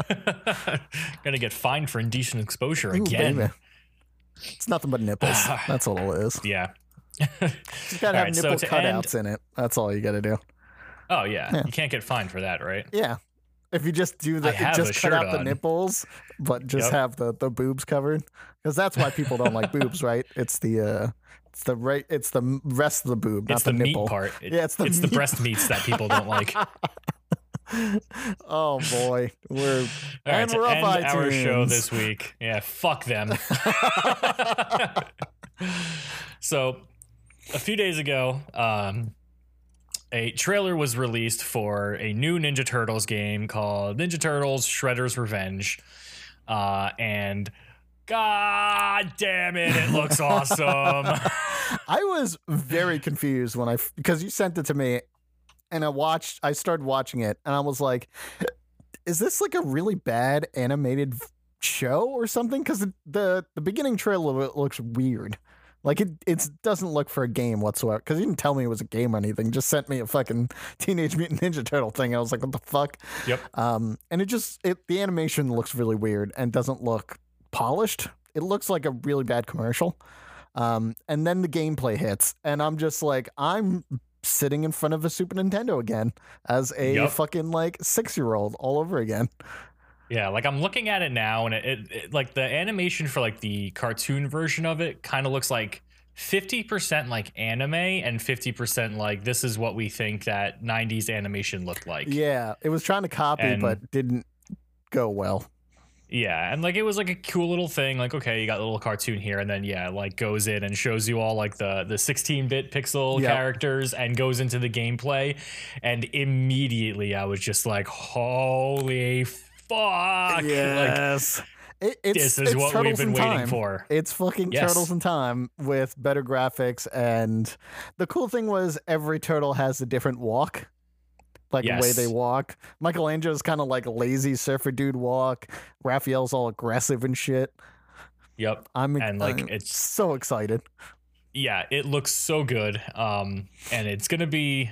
Gonna get fined for indecent exposure Ooh, again. baby. It's nothing but nipples. That's all it is. Yeah. You gotta have Alright, so nipple to cutouts in it. That's all you gotta do. Oh yeah. Yeah. You can't get fined for that, right? Yeah. If you just do I the have just a cut shirt out the on. nipples, but just Yep. have the boobs covered, because that's why people don't like boobs, right? It's the rest of the boob, It's not the the nipple meat part. Yeah, it's the it's the meat breast meats that people don't like. Oh boy, we're All right, and to we're up end our show iTunes. this week. Yeah, fuck them. So, a few days ago, a trailer was released for a new Ninja Turtles game called Ninja Turtles: Shredder's Revenge, and God damn it, it looks awesome. I was very confused when because you sent it to me, and I started watching it, and I was like, "Is this like a really bad animated show or something?" Because the beginning trailer looks weird. Like it doesn't look for a game whatsoever. Because he didn't tell me it was a game or anything. Just sent me a fucking Teenage Mutant Ninja Turtle thing. I was like, what the fuck? Yep. And the animation looks really weird and doesn't look polished. It looks like a really bad commercial. And then the gameplay hits, and I'm just like, I'm sitting in front of a Super Nintendo again as a fucking like 6-year-old all over again. Yeah, like I'm looking at it now, and it like the animation for like the cartoon version of it kind of looks like 50% like anime and 50% like this is what we think that 90s animation looked like. Yeah, it was trying to copy, but didn't go well. Yeah, and like it was like a cool little thing. Like, okay, you got a little cartoon here, and then like goes in and shows you all like the 16-bit pixel characters and goes into the gameplay, and immediately I was just like, holy fuck! Yes. This is what we've been waiting for. It's fucking Turtles in Time with better graphics, and the cool thing was every turtle has a different walk. Like the way they walk. Michelangelo's kind of like a lazy surfer dude walk. Raphael's all aggressive and shit. Yep. I'm so excited. Yeah, it looks so good. And it's gonna be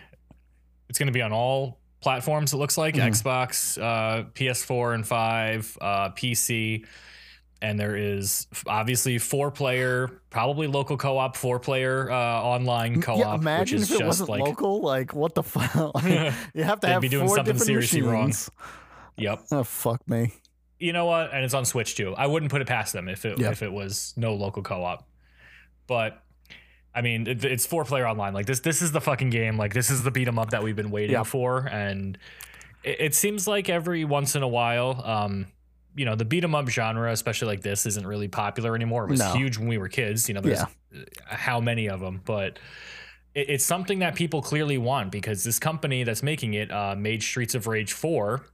on all platforms. It looks like Xbox, PS4 and 5, PC. And there is obviously 4-player, probably local co-op, 4-player online co-op. Yeah, imagine which is if it just wasn't like, local. Like, what the fuck? Like, you have to have be doing 4 something different seriously machines. wrong. Yep. Oh, fuck me. You know what? And it's on Switch too. I wouldn't put it past them if it was no local co-op. But I mean, it's 4-player online. Like this is the fucking game. Like this is the beat 'em up that we've been waiting for. And it seems like every once in a while, the beat 'em up genre, especially like this, isn't really popular anymore. It was huge when we were kids. There's how many of them, but it's something that people clearly want because this company that's making it made Streets of Rage 4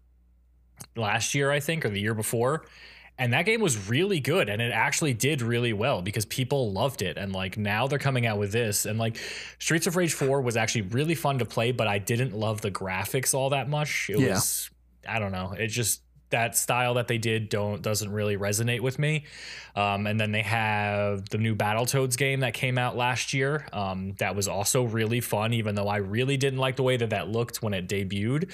last year, I think, or the year before. And that game was really good, and it actually did really well because people loved it. And like now they're coming out with this, and like Streets of Rage 4 was actually really fun to play, but I didn't love the graphics all that much. It was, I don't know, it just, that style that they did doesn't really resonate with me. And then they have the new Battletoads game that came out last year. That was also really fun, even though I really didn't like the way that looked when it debuted.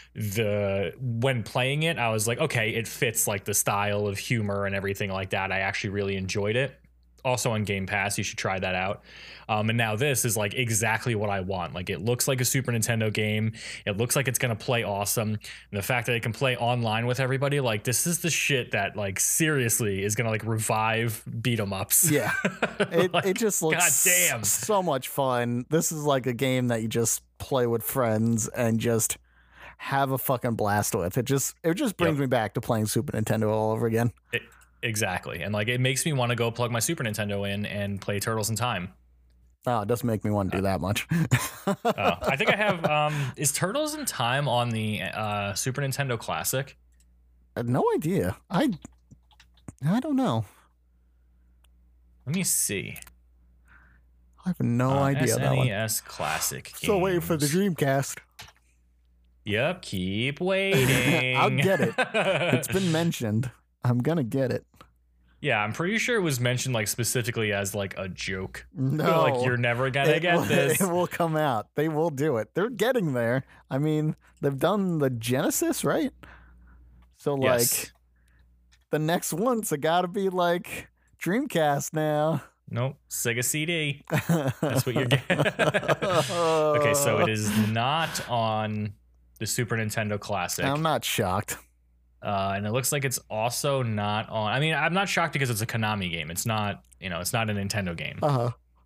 When playing it, I was like, okay, it fits like the style of humor and everything like that. I actually really enjoyed it. Also on Game Pass, you should try that out. And now this is like exactly what I want. Like it looks like a Super Nintendo game. It looks like it's going to play awesome. And the fact that it can play online with everybody, like this is the shit that like seriously is going to like revive beat 'em ups. Yeah. Like, it just looks so much fun. This is like a game that you just play with friends and just have a fucking blast with. It just brings me back to playing Super Nintendo all over again. Exactly. And like it makes me want to go plug my Super Nintendo in and play Turtles in Time. Oh, it doesn't make me want to do that much. I think I have is Turtles in Time on the Super Nintendo Classic? No idea. I don't know. Let me see. I have no idea. SNES Classic games. So wait for the Dreamcast. Yep, keep waiting. I'll get it. It's been mentioned. I'm gonna get it. Yeah, I'm pretty sure it was mentioned like specifically as like a joke. No, like you're never gonna get this. It will come out. They will do it. They're getting there. I mean, they've done the Genesis, right? So like, the next one's gotta be like Dreamcast now. Nope, Sega CD. That's what you're getting. Okay, so it is not on the Super Nintendo Classic. I'm not shocked. And it looks like it's also not on. I mean, I'm not shocked because it's a Konami game. It's not, it's not a Nintendo game.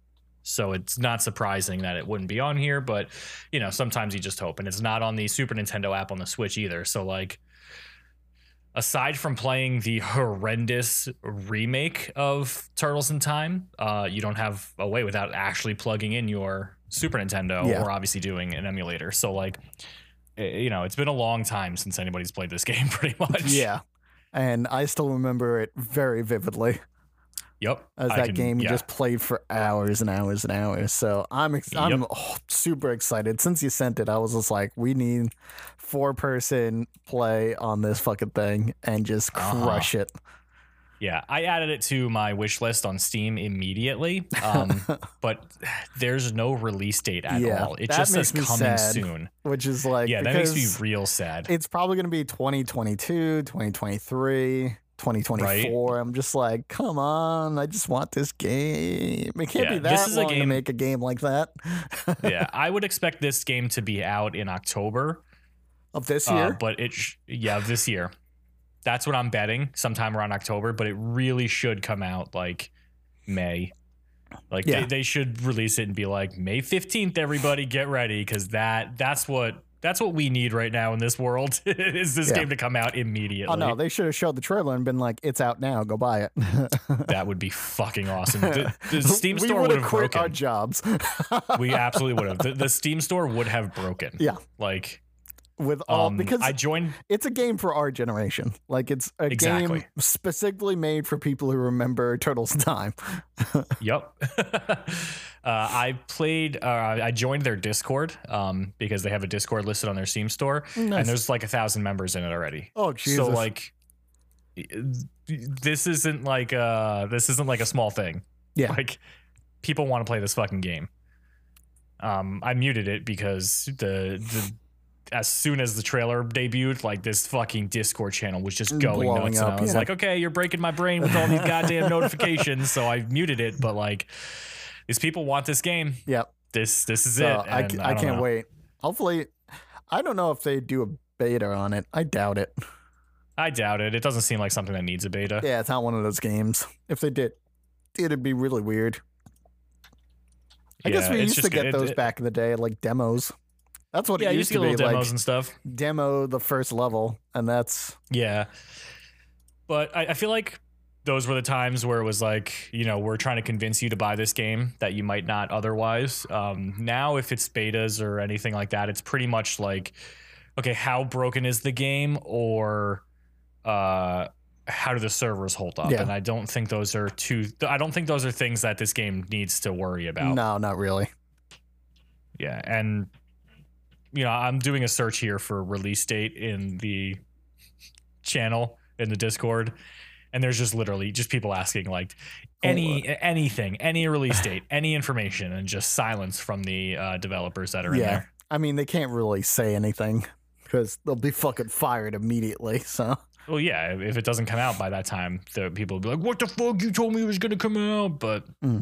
So it's not surprising that it wouldn't be on here, but you know, sometimes you just hope. And it's not on the Super Nintendo app on the Switch either. So like, aside from playing the horrendous remake of Turtles in Time, you don't have a way without actually plugging in your Super Nintendo or obviously doing an emulator. So like, you know, it's been a long time since anybody's played this game pretty much. Yeah. And I still remember it very vividly. Yep. As that game you just played for hours and hours and hours. So I'm super excited. Since you sent it, I was just like, we need 4-person play on this fucking thing and just crush it. Yeah, I added it to my wish list on Steam immediately, but there's no release date at all. It just says coming soon. Which is like, yeah, that makes me real sad. It's probably going to be 2022, 2023, 2024. Right? I'm just like, come on, I just want this game. It can't be that long to make a game like that. Yeah, I would expect this game to be out in October. Of this year? But this year. That's what I'm betting, sometime around October, but it really should come out like May. Like they should release it and be like, May 15th, everybody get ready, because that's what we need right now in this world is this game to come out immediately. Oh no, they should have showed the trailer and been like, it's out now, go buy it. That would be fucking awesome. The Steam store would have quit broken our jobs. We absolutely would have. The Steam store would have broken. Yeah. Like, with all because I joined. It's a game for our generation. Like it's a game specifically made for people who remember Turtles in Time. Yep. I joined their Discord because they have a Discord listed on their Steam store, and there's like 1,000 members in it already. Oh Jesus. So like, this isn't like a small thing. Yeah. Like, people want to play this fucking game. I muted it because as soon as the trailer debuted, like this fucking Discord channel was just going nuts. And I was like, okay, you're breaking my brain with all these goddamn notifications. So I muted it. But like, these people want this game. Yep. This is it. I can't wait. Hopefully, I don't know if they do a beta on it. I doubt it. I doubt it. It doesn't seem like something that needs a beta. Yeah, it's not one of those games. If they did, it'd be really weird. I guess we used to get those back in the day, like demos. That's what it used to be, demos like and stuff. Demo the first level, and that's But I feel like those were the times where it was like, you know, we're trying to convince you to buy this game that you might not otherwise. Now, if it's betas or anything like that, it's pretty much like, okay, how broken is the game, or how do the servers hold up? And I don't think those are things that this game needs to worry about. No, not really. Yeah, and you know, I'm doing a search here for release date in the channel in the Discord, and there's just literally just people asking like anything, any release date, any information, and just silence from the developers that are in there. I mean, they can't really say anything because they'll be fucking fired immediately. So. Well, yeah, if it doesn't come out by that time, the people will be like, "What the fuck? You told me it was going to come out." But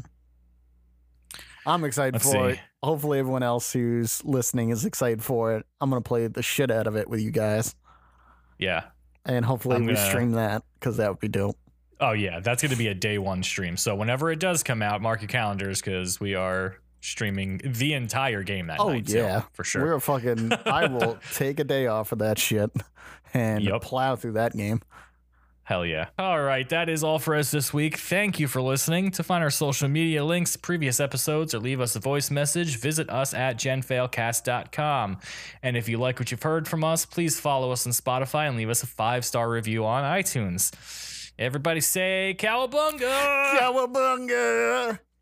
I'm excited for it. Hopefully everyone else who's listening is excited for it. I'm going to play the shit out of it with you guys. Yeah. And hopefully we stream that, because that would be dope. Oh, yeah. That's going to be a day one stream. So whenever it does come out, mark your calendars, because we are streaming the entire game that night. Oh, yeah. So, for sure. We're fucking... I will take a day off of that shit and plow through that game. Hell yeah. All right, that is all for us this week. Thank you for listening. To find our social media links, previous episodes, or leave us a voice message, visit us at genfailcast.com. And if you like what you've heard from us, please follow us on Spotify and leave us a 5-star review on iTunes. Everybody say cowabunga! Cowabunga!